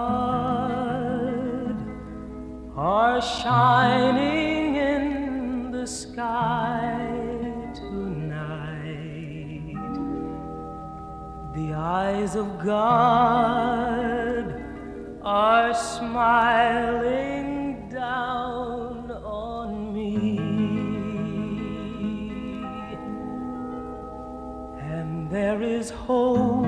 God are shining in the sky tonight. The eyes of God are smiling down on me, and there is hope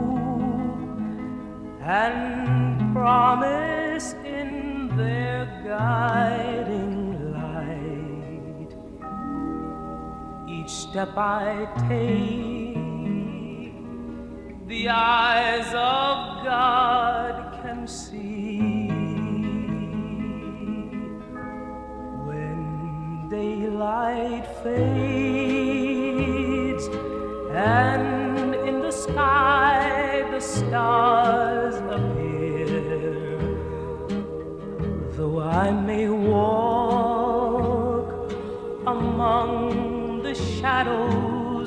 and promise in their guiding light. Each step I take, the eyes of God can see. When daylight fades and in the sky the stars appear, though I may walk among the shadows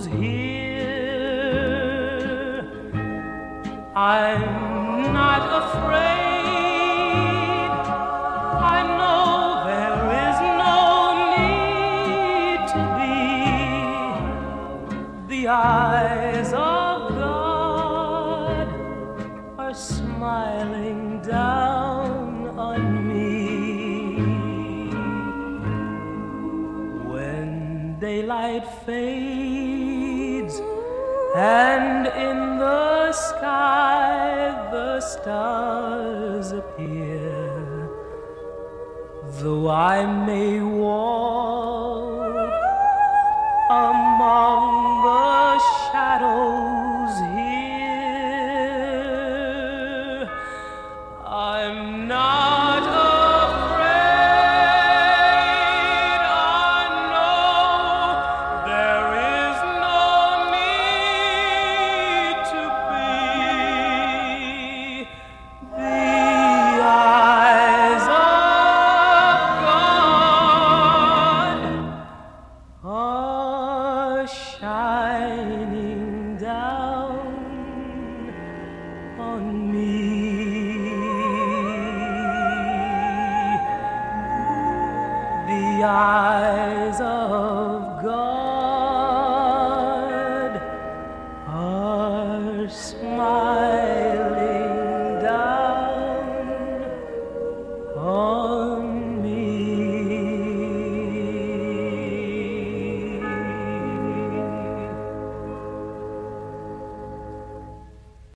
here, I'm not afraid. I know there is no need to be. The eyes of God are smiling down on me. When daylight fades and in the sky the stars appear, though I may walk among the shadows here, I'm not afraid. I know there is no need to be. The eyes of God are shining down on me. The eyes of